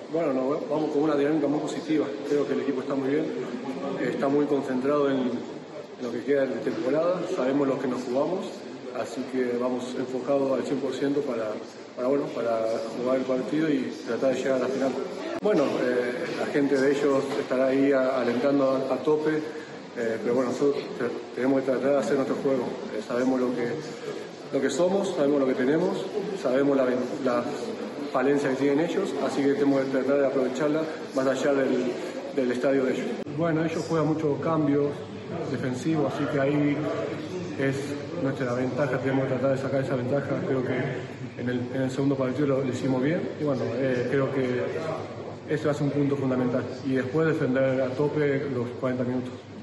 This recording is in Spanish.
Bueno, vamos con una dinámica muy positiva. Creo que el equipo está muy bien, está muy concentrado en lo que queda de temporada, sabemos lo que nos jugamos, así que vamos enfocados al 100% para jugar el partido y tratar de llegar a la final. Bueno, la gente de ellos estará ahí alentando a tope, pero bueno, nosotros tenemos que tratar de hacer nuestro juego. Sabemos lo que somos, sabemos lo que tenemos, sabemos las falencias que tienen ellos, así que tenemos que tratar de aprovecharla más allá del estadio de ellos. Bueno, ellos juegan muchos cambios defensivos, así que ahí es nuestra ventaja, tenemos que tratar de sacar esa ventaja. Creo que en el segundo partido lo hicimos bien y bueno, creo que ese va a ser un punto fundamental y después defender a tope los 40 minutos.